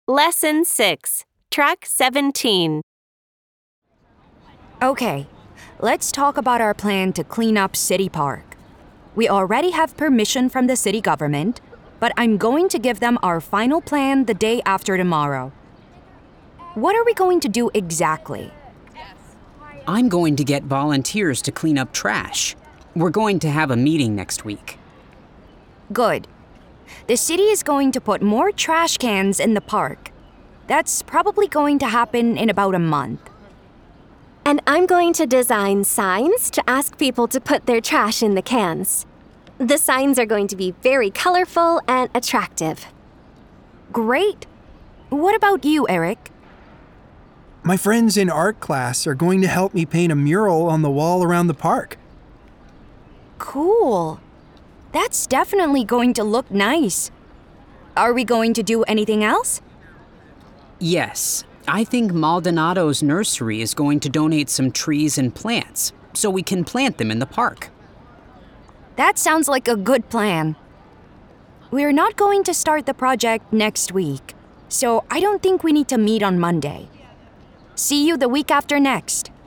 Lesson 6, Track 17. Okay, let's talk about our plan to clean up City Park. We already have permission from the city government, but I'm going to give them our final plan the day after tomorrow. What are we going to do exactly? I'm going to get volunteers to clean up trash. We're going to have a meeting next week. Good. The city is going to put more trash cans in the park. That's probably going to happen in about a month. And I'm going to design signs to ask people to put their trash in the cans. The signs are going to be very colorful and attractive. Great. What about you, Eric? My friends in art class are going to help me paint a mural on the wall around the park. Cool. That's definitely going to look nice. Are we going to do anything else? Yes, I think Maldonado's nursery is going to donate some trees and plants so we can plant them in the park. That sounds like a good plan. We're not going to start the project next week, so I don't think we need to meet on Monday. See you the week after next.